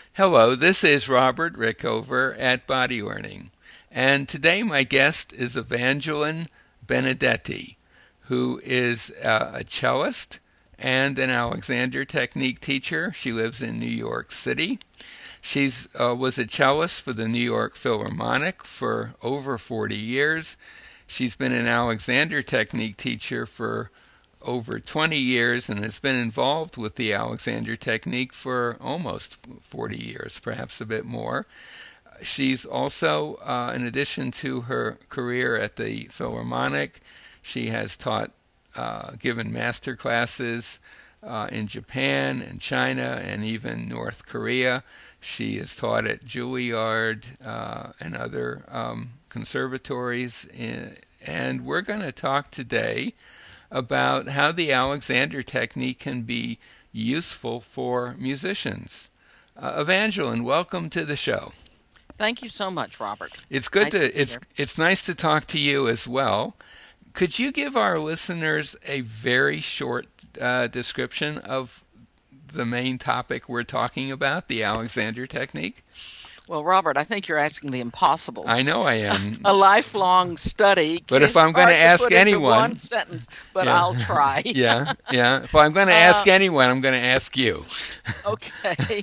Hello, this is Robert Rickover at Body Learning, and today my guest is Evangeline Benedetti, who is a cellist and an Alexander Technique teacher. She lives in New York City. She's was a cellist for the New York Philharmonic for over 40 years. She's been an Alexander Technique teacher for over 20 years and has been involved with the Alexander Technique for almost 40 years, perhaps a bit more. She's also, in addition to her career at the Philharmonic, she has given master classes in Japan and China and even North Korea. She has taught at Juilliard and other conservatories. And we're going to talk today about how the Alexander Technique can be useful for musicians. Evangeline, welcome to the show. Thank you so much, Robert. It's good Nice to to be here. it's nice to talk to you as well. Could you give our listeners a very short description of the main topic we're talking about, the Alexander Technique? Well, Robert, I think you're asking the impossible. I know I am, A lifelong study but if is I'm going to hard to ask put into one anyone, sentence, but yeah, I'll try. yeah. If I'm going to ask Uh, anyone, I'm going to ask you. okay.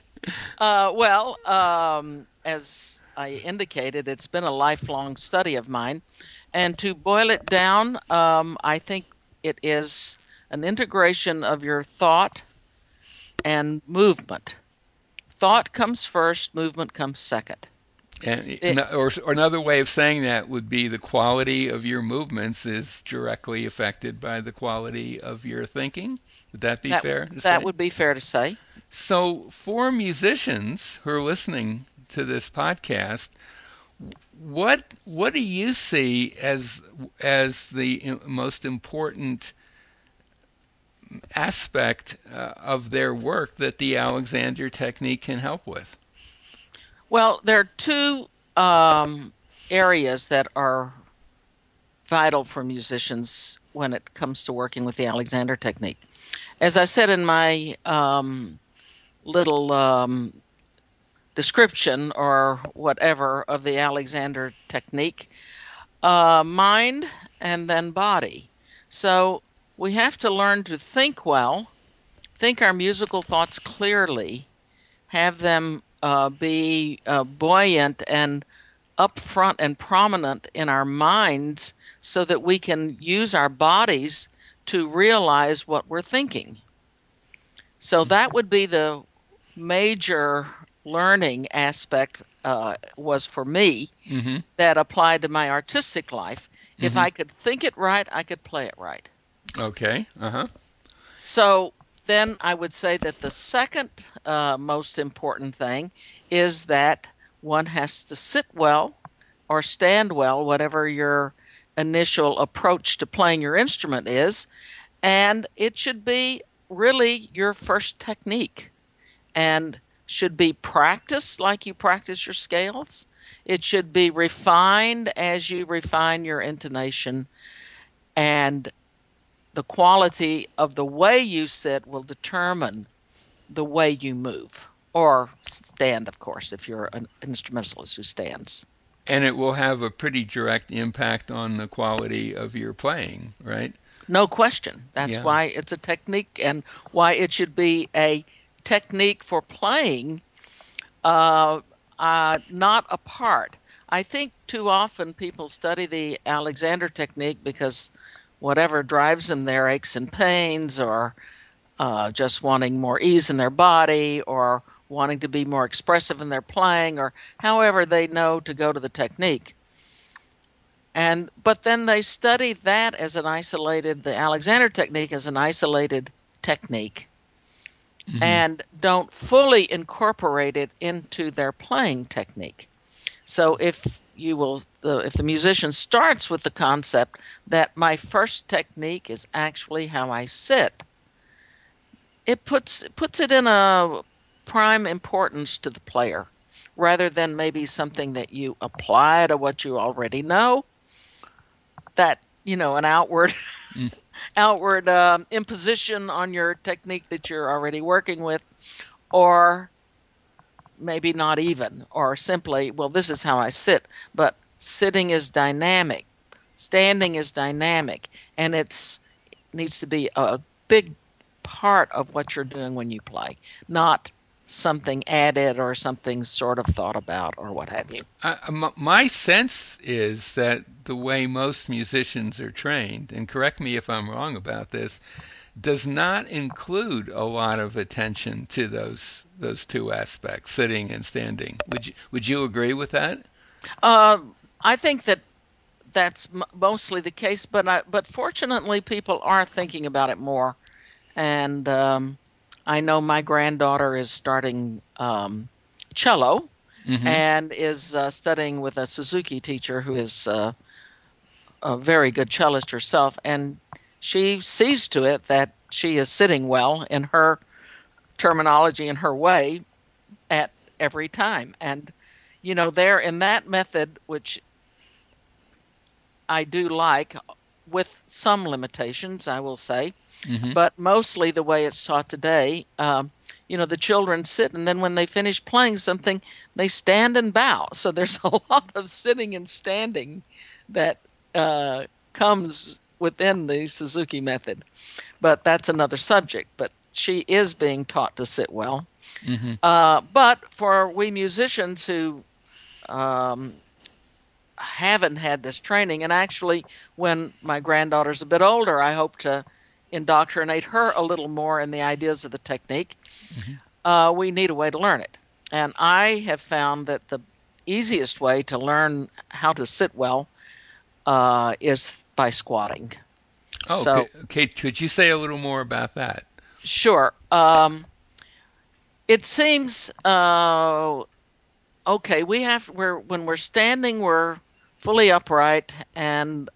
As I indicated, it's been a lifelong study of mine. And to boil it down, I think it is an integration of your thought and movement. Thought comes first, movement comes second. It, Or another way of saying that would be the quality of your movements is directly affected by the quality of your thinking. Would that be that fair to that say? would be fair to say. So, for musicians who are listening to this podcast, what do you see as the most important aspect of their work that the Alexander Technique can help with? Well, there are two areas that are vital for musicians when it comes to working with the Alexander technique. As I said in my little description or whatever of the Alexander technique, mind and then body. So we have to learn to think well, think our musical thoughts clearly, have them be buoyant and upfront and prominent in our minds so that we can use our bodies to realize what we're thinking. So that would be the major learning aspect was for me Mm-hmm. that applied to my artistic life. If Mm-hmm. I could think it right, I could play it right. Okay. Uh-huh. So then I would say that the second most important thing is that one has to sit well or stand well, whatever your initial approach to playing your instrument is. And it should be really your first technique and should be practiced like you practice your scales. It should be refined as you refine your intonation, and the quality of the way you sit will determine the way you move or stand, of course, if you're an instrumentalist who stands. And it will have a pretty direct impact on the quality of your playing, right? No question. That's Yeah. why it's a technique and why it should be a technique for playing, not a part. I think too often people study the Alexander technique because whatever drives them there, aches and pains, or just wanting more ease in their body, or wanting to be more expressive in their playing, or however they know to go to the technique. And but then they study that as an isolated, the Alexander technique as an isolated technique, Mm-hmm. and don't fully incorporate it into their playing technique. So if the musician starts with the concept that my first technique is actually how I sit, it puts it in a prime importance to the player rather than maybe something that you apply to what you already know, that an outward outward imposition on your technique that you're already working with, or maybe not even, or simply, well, this is how I sit. But sitting is dynamic, standing is dynamic, and it's needs to be a big part of what you're doing when you play, not something added or something sort of thought about or what have you. My sense is that the way most musicians are trained, and correct me if I'm wrong about this, does not include a lot of attention to those two aspects, sitting and standing. Would you agree with that? Uh, I think that that's mostly the case, but fortunately, people are thinking about it more. And I know my granddaughter is starting cello Mm-hmm. and is studying with a Suzuki teacher who is a very good cellist herself, and she sees to it that she is sitting well in her terminology in her way at every time. And there in that method, which I do like, with some limitations, I will say, Mm-hmm. but mostly the way it's taught today. The children sit, and then when they finish playing something, they stand and bow. So there's a lot of sitting and standing that comes within the Suzuki method. But that's another subject. But she is being taught to sit well. Mm-hmm. But for we musicians who um, haven't had this training, and actually, when my granddaughter's a bit older, I hope to indoctrinate her a little more in the ideas of the technique. Mm-hmm. We need a way to learn it. And I have found that the easiest way to learn how to sit well is by squatting. Oh, okay. So, Okay. Could you say a little more about that? sure. It seems okay. We're when we're standing, we're fully upright, and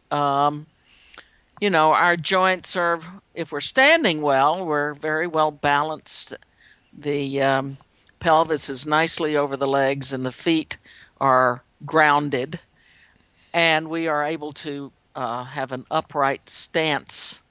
our joints are. If we're standing well, we're very well balanced. The pelvis is nicely over the legs, and the feet are grounded, and we are able to have an upright stance,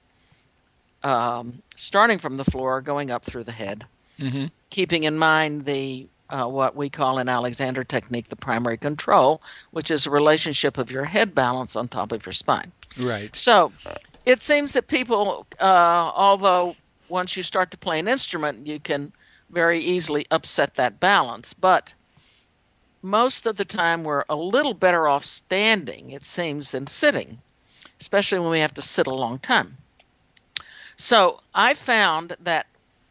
starting from the floor, going up through the head, Mm-hmm. keeping in mind the what we call in Alexander technique the primary control, which is a relationship of your head balance on top of your spine. Right. So it seems that people, although once you start to play an instrument, you can very easily upset that balance. But most of the time, we're a little better off standing, it seems, than sitting, especially when we have to sit a long time. So I found that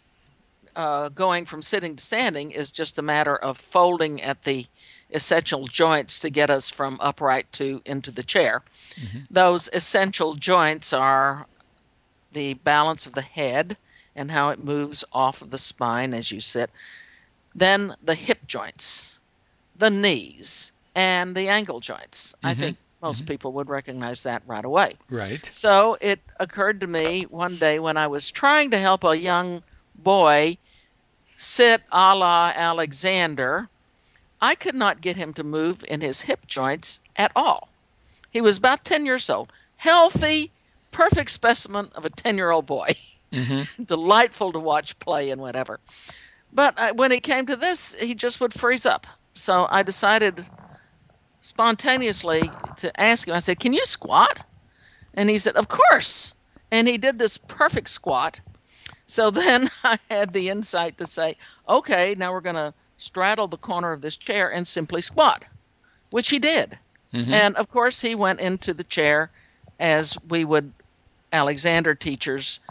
going from sitting to standing is just a matter of folding at the essential joints to get us from upright to into the chair. Mm-hmm. Those essential joints are the balance of the head and how it moves off of the spine as you sit, then the hip joints, the knees, and the ankle joints. I Mm-hmm. think most Mm-hmm. people would recognize that right away. Right. So it occurred to me one day when I was trying to help a young boy sit a la Alexander, I could not get him to move in his hip joints at all. He was about 10 years old, healthy, perfect specimen of a 10-year-old boy. Mm-hmm. Delightful to watch play and whatever. But when it came to this, he just would freeze up. So I decided spontaneously to ask him. I said, "Can you squat?" And he said, "Of course." And he did this perfect squat. So then I had the insight to say, "Okay, now we're going to straddle the corner of this chair and simply squat," which he did. Mm-hmm. And of course, he went into the chair as we would Alexander teachers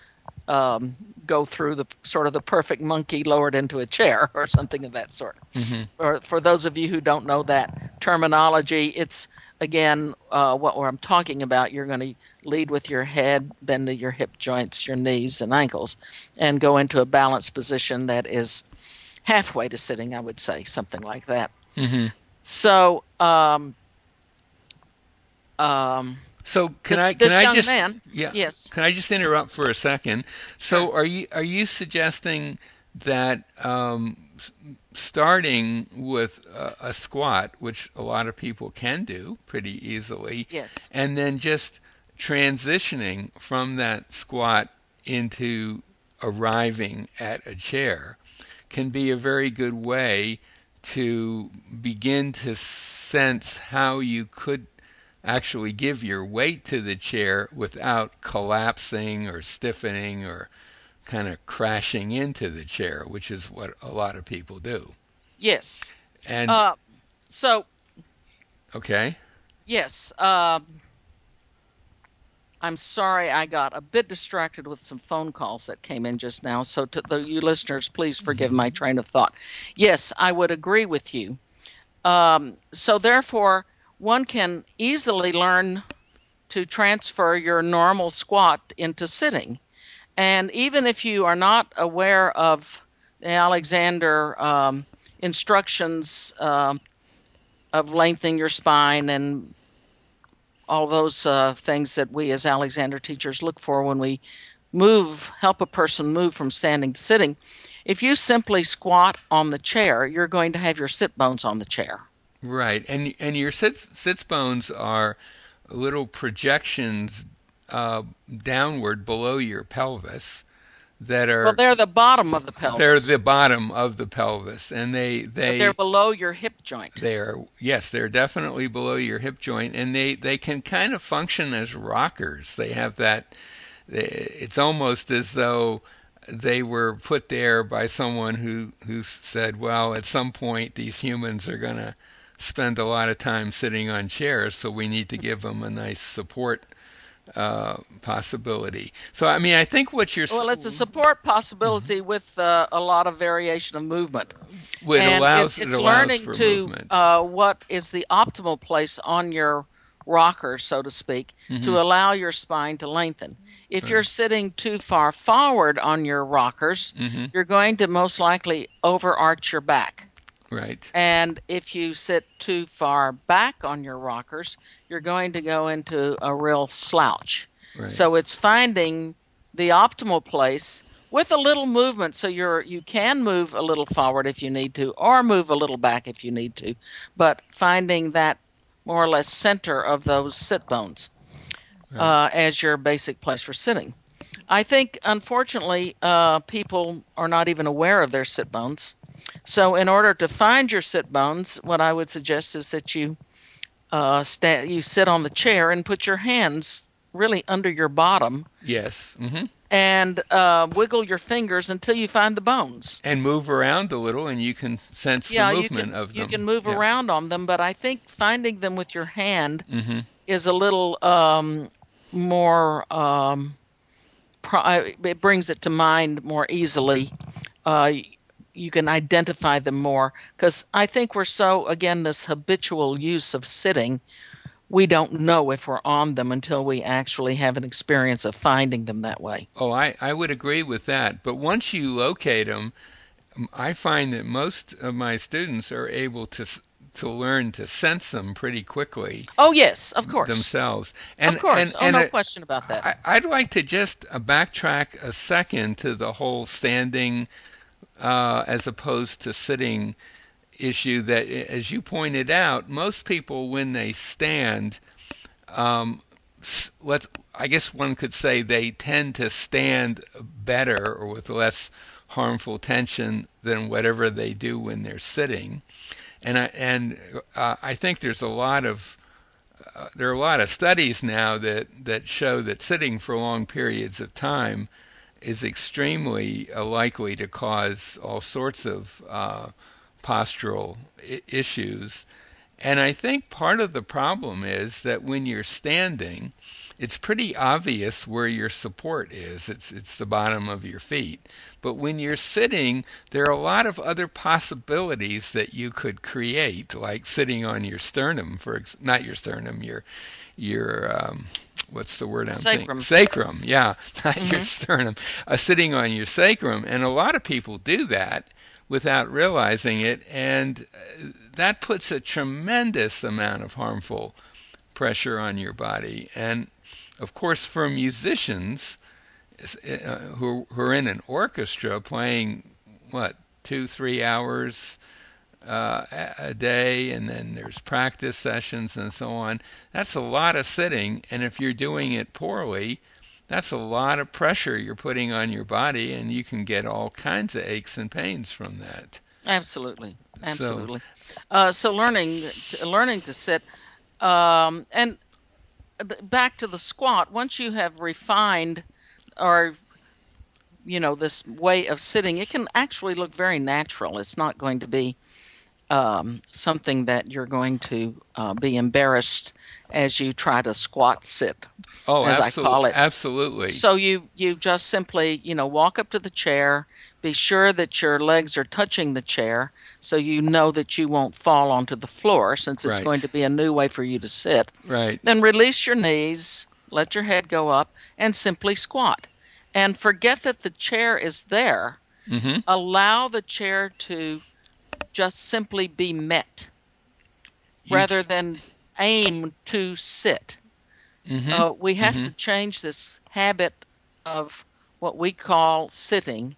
go through the sort of the perfect monkey lowered into a chair or something of that sort. Mm-hmm. Or for those of you who don't know that terminology, it's again what I'm talking about. You're going to lead with your head, bend to your hip joints, your knees, and ankles, and go into a balanced position that is halfway to sitting, I would say, something like that. Mm-hmm. So, um, So can this I can this I young just man, yeah yes, can I just interrupt for a second? sure, So are you suggesting that starting with a squat, which a lot of people can do pretty easily, yes, and then just transitioning from that squat into arriving at a chair can be a very good way to begin to sense how you could actually give your weight to the chair without collapsing or stiffening or kind of crashing into the chair, which is what a lot of people do. Yes. And Uh, so, okay, yes. I'm sorry I got a bit distracted with some phone calls that came in just now. So, to you listeners, please forgive my train of thought. Yes, I would agree with you. So, therefore, one can easily learn to transfer your normal squat into sitting. And even if you are not aware of the Alexander instructions of lengthening your spine and all those things that we as Alexander teachers look for when we help a person move from standing to sitting, if you simply squat on the chair, you're going to have your sit bones on the chair. right. And your sits bones are little projections downward below your pelvis that Well, are they're the bottom of the they're pelvis, the bottom of the pelvis, and but they're below your hip joint. they're definitely below your hip joint, and they can kind of function as rockers. They have that. It's almost as though they were put there by someone who said, well, at some point these humans are going to spend a lot of time sitting on chairs, so we need to give them a nice support possibility. So, I mean, I think what you're Well, it's a support possibility with a lot of variation of movement. it And allows it's it allows learning for to movement. what is the optimal place on your rocker, so to speak, to allow your spine to lengthen. If you're sitting too far forward on your rockers, you're going to most likely overarch your back. Right. And if you sit too far back on your rockers, you're going to go into a real slouch. Right. So it's finding the optimal place with a little movement. So you can move a little forward if you need to, or move a little back if you need to, but finding that more or less center of those sit bones as your basic place for sitting. I think, unfortunately, people are not even aware of their sit bones. So, in order to find your sit bones, what I would suggest is that you you sit on the chair and put your hands really under your bottom Yes. and wiggle your fingers until you find the bones. And move around a little, and you can sense the movement of them. You can move Yeah. around on them, but I think finding them with your hand is a little more. It brings it to mind more easily. You can identify them more because I think we're so, again, this habitual use of sitting, we don't know if we're on them until we actually have an experience of finding them that way. Oh, I would agree with that. But once you locate them, I find that most of my students are able to learn to sense them pretty quickly Oh, yes, of course. themselves. Of course. No question about that. I'd like to just backtrack a second to the whole standing as opposed to sitting issue that, as you pointed out, most people when they stand, I guess one could say they tend to stand better or with less harmful tension than whatever they do when they're sitting. And I think there are a lot of studies now that show that sitting for long periods of time is extremely likely to cause all sorts of postural issues. And I think part of the problem is that when you're standing, it's pretty obvious where your support is. It's the bottom of your feet. But when you're sitting, there are a lot of other possibilities that you could create, like sitting on your sternum, not your sternum, your what's the word I'm thinking? Sacrum, yeah, not your sternum. Sitting on your sacrum, and a lot of people do that without realizing it, and that puts a tremendous amount of harmful pressure on your body. And of course, for musicians who are in an orchestra playing, 2-3 hours a day, and then there's practice sessions and so on, that's a lot of sitting. And if you're doing it poorly, that's a lot of pressure you're putting on your body, and you can get all kinds of aches and pains from that. Absolutely. So, Absolutely. So learning to sit, and back to the squat. Once you have refined, or this way of sitting, it can actually look very natural. It's not going to be something that you're going to be embarrassed as you try to squat sit, oh, as I call it. absolutely. So you just simply, walk up to the chair, be sure that your legs are touching the chair so you know that you won't fall onto the floor since it's going Right, to be a new way for you to sit. right. Then release your knees, let your head go up, and simply squat. And forget that the chair is there. Mm-hmm. Allow the chair to just simply be met You. rather than aim to sit. Mm-hmm. We have Mm-hmm. to change this habit of what we call sitting.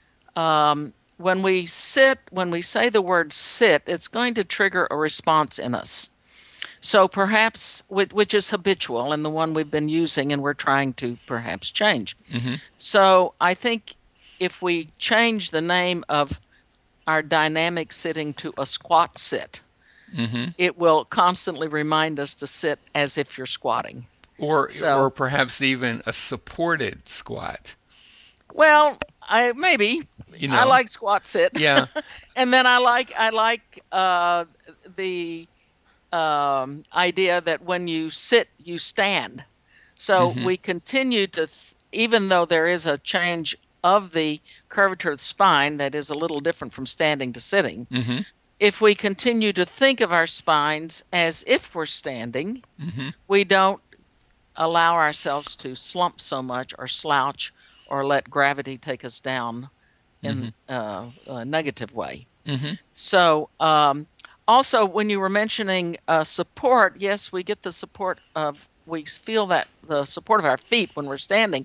When we sit, when we say the word sit, it's going to trigger a response in us. So perhaps, which is habitual and the one we've been using and we're trying to perhaps change. Mm-hmm. So I think if we change the name of our dynamic sitting to a squat sit, Mm-hmm. it will constantly remind us to sit as if you're squatting. Or So, perhaps even a supported squat. well, I maybe You I know. like squat sit, Yeah. and then I like the idea that when you sit, you stand. So Mm-hmm. we continue to, even though there is a change of the curvature of the spine that is a little different from standing to sitting, Mm-hmm. if we continue to think of our spines as if we're standing, Mm-hmm. we don't allow ourselves to slump so much or slouch or let gravity take us down Mm-hmm. in a negative way. Mm-hmm. So, also, when you were mentioning support, yes, we get the support of, we feel that the support of our feet when we're standing,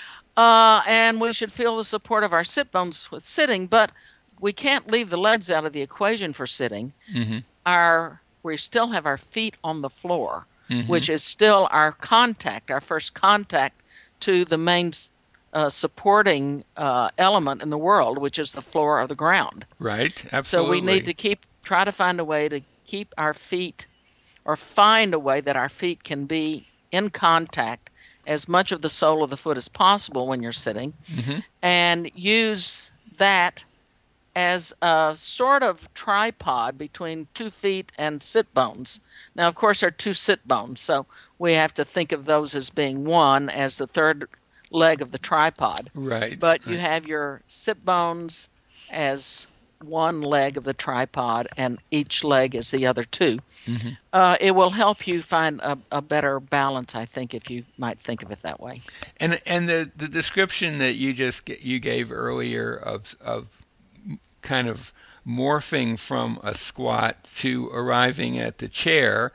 and we should feel the support of our sit bones with sitting, but we can't leave the legs out of the equation for sitting. Mm-hmm. We still have our feet on the floor, Mm-hmm. which is still our contact, our first contact to the main supporting element in the world, which is the floor or the ground. Right. So we need Absolutely. to try to find a way to keep our feet, or find a way that our feet can be in contact as much of the sole of the foot as possible when you're sitting, Mm-hmm. and use that as a sort of tripod between 2 feet and sit bones. Now, of course, there are two sit bones, so we have to think of those as being one as the third leg of the tripod. Right. But you Right. have your sit bones as one leg of the tripod, and each leg is the other two. Mm-hmm. It will help you find a better balance, I think, if you might think of it that way. And the description that you gave earlier of kind of morphing from a squat to arriving at the chair,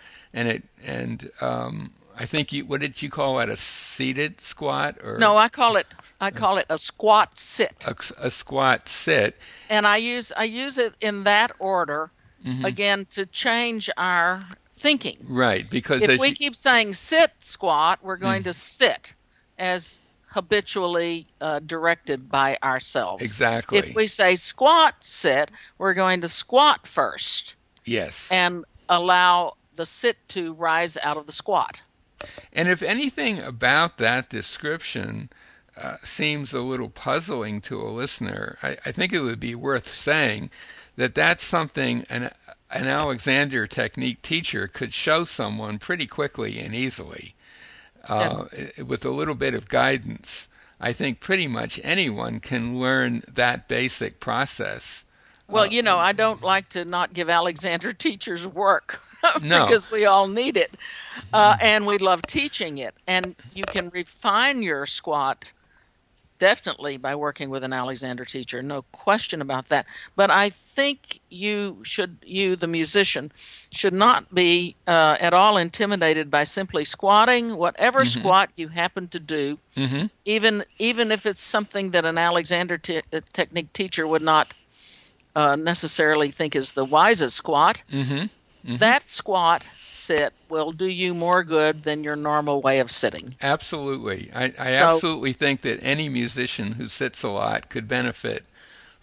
and I think you, what did you call it, a seated squat or No, I call it a squat sit. a squat sit? And I use it in that order, Hmm. again, to change our thinking. Right, because If as we you, keep saying sit squat, we're going to sit as habitually directed by ourselves. If exactly, we say squat sit, we're going to squat first yes. and allow the sit to rise out of the squat. And if anything about that description seems a little puzzling to a listener, I think it would be worth saying that that's something an Alexander Technique teacher could show someone pretty quickly and easily. Uh, Definitely. with a little bit of guidance, I think pretty much anyone can learn that basic process. Well, I don't like to not give Alexander teachers work No, because we all need it, and we love teaching it. And you can refine your squat definitely by working with an Alexander teacher, no question about that. But I think you, the musician, should not be at all intimidated by simply squatting. Whatever hmm squat you happen to do, hmm even if it's something that an Alexander technique teacher would not necessarily think is the wisest squat, hmm hmm that squat sit will do you more good than your normal way of sitting. absolutely. I So, absolutely think that any musician who sits a lot could benefit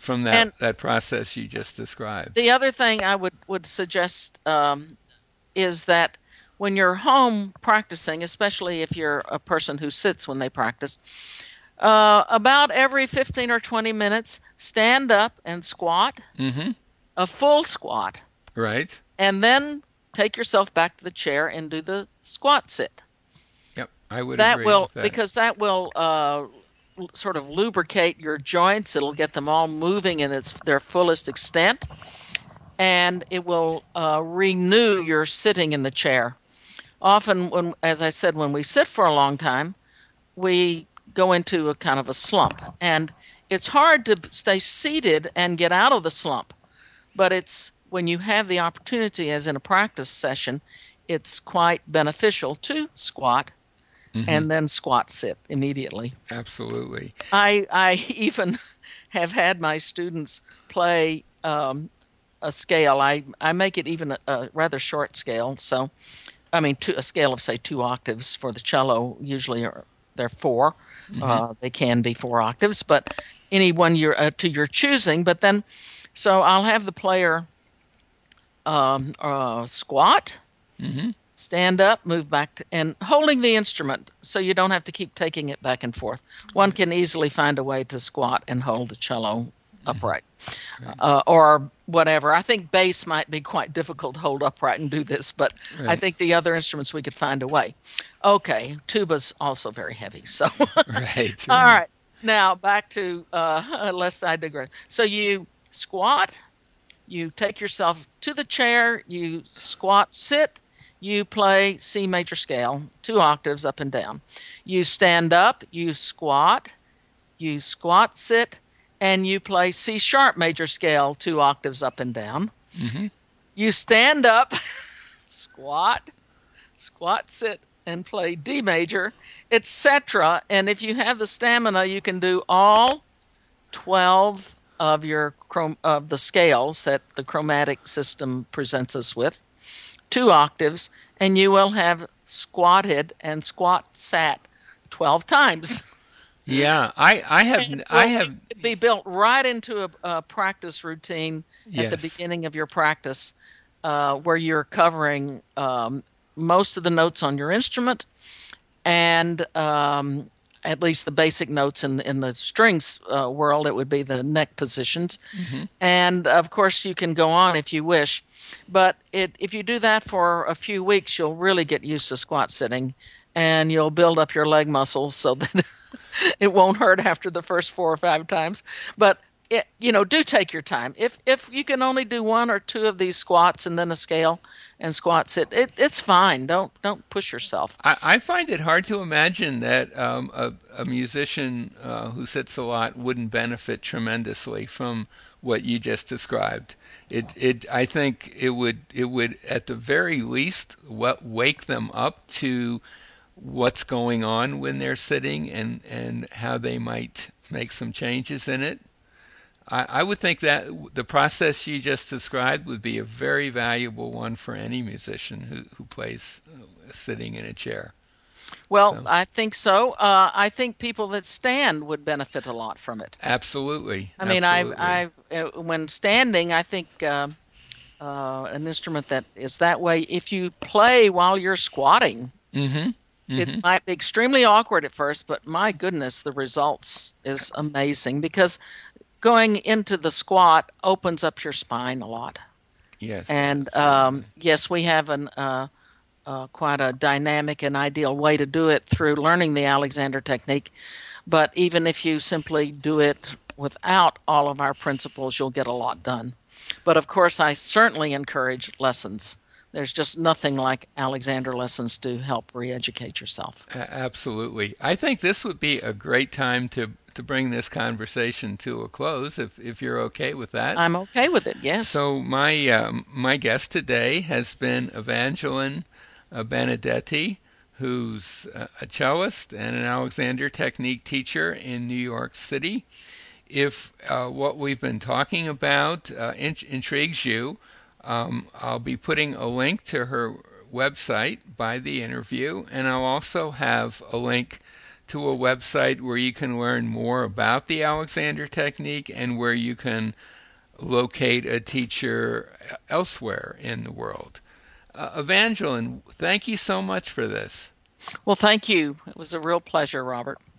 from And that process you just described. the other thing I would suggest is that when you're home practicing, especially if you're a person who sits when they practice, about every 15 or 20 minutes, stand up and squat, Mm-hmm. a full squat, Right. and then take yourself back to the chair and do the squat sit. Yep. I would That agree will, with that. because that will sort of lubricate your joints. It'll get them all moving in their fullest extent, and it will renew your sitting in the chair. Often, as I said, when we sit for a long time, we go into a kind of a slump, and it's hard to stay seated and get out of the slump. But it's when you have the opportunity, as in a practice session, it's quite beneficial to squat Mm-hmm. and then squat sit immediately. Absolutely. I even have had my students play a scale. I make it even a rather short scale. So, I mean, a scale of say 2 octaves for the cello. Usually, they're four. Mm-hmm. They can be 4 octaves, but any one to your choosing. But then, so I'll have the player squat, Mm-hmm. stand up, move back, and holding the instrument so you don't have to keep taking it back and forth. One Right. can easily find a way to squat and hold the cello Mm-hmm. upright, Right. or whatever. I think bass might be quite difficult to hold upright and do this, but I Right. think the other instruments we could find a way. Okay, tuba's also very heavy, so Right. all Right. right. Now back to lest I digress. So you squat, you take yourself to the chair, you squat, sit, you play C major scale, 2 octaves up and down. You stand up, you squat, sit, and you play C sharp major scale, 2 octaves up and down. Mm-hmm. You stand up, squat, squat, sit, and play D major, etc. And if you have the stamina, you can do all 12 of of the scales that the chromatic system presents us with, 2 octaves, and you will have squatted and squat sat 12 times. Yeah. And I will have. be built right into a practice routine at the Yes. beginning of your practice, where you're covering most of the notes on your instrument and at least the basic notes in the strings world. It would be the neck positions, Mm-hmm. and of course you can go on if you wish. But if you do that for a few weeks, you'll really get used to squat sitting, and you'll build up your leg muscles so that it won't hurt after the first 4 or 5 times. But do take your time. If you can only do one or two of these squats and then a scale and squat sit, it's fine. Don't push yourself. I find it hard to imagine that a musician who sits a lot wouldn't benefit tremendously from what you just described. I think it would at the very least wake them up to what's going on when they're sitting and how they might make some changes in it. I would think that the process you just described would be a very valuable one for any musician who plays sitting in a chair. Well, So, I think so. I think people that stand would benefit a lot from it. absolutely, I mean, absolutely. when standing, I think an instrument that is that way. If you play while you're squatting, Mm-hmm. it Mm-hmm. might be extremely awkward at first, but my goodness, the results is amazing because going into the squat opens up your spine a lot. Yes, And absolutely. yes, we have an quite a dynamic and ideal way to do it through learning the Alexander technique. But even if you simply do it without all of our principles, you'll get a lot done. But of course, I certainly encourage lessons. There's just nothing like Alexander lessons to help re educate yourself. Absolutely. I think this would be a great time to bring this conversation to a close, if you're okay with that. I'm okay with it, yes. So my guest today has been Evangeline Benedetti, who's a cellist and an Alexander Technique teacher in New York City. If what we've been talking about intrigues you, I'll be putting a link to her website by the interview, and I'll also have a link to a website where you can learn more about the Alexander Technique and where you can locate a teacher elsewhere in the world. Evangeline, thank you so much for this. Well, thank you. It was a real pleasure, Robert.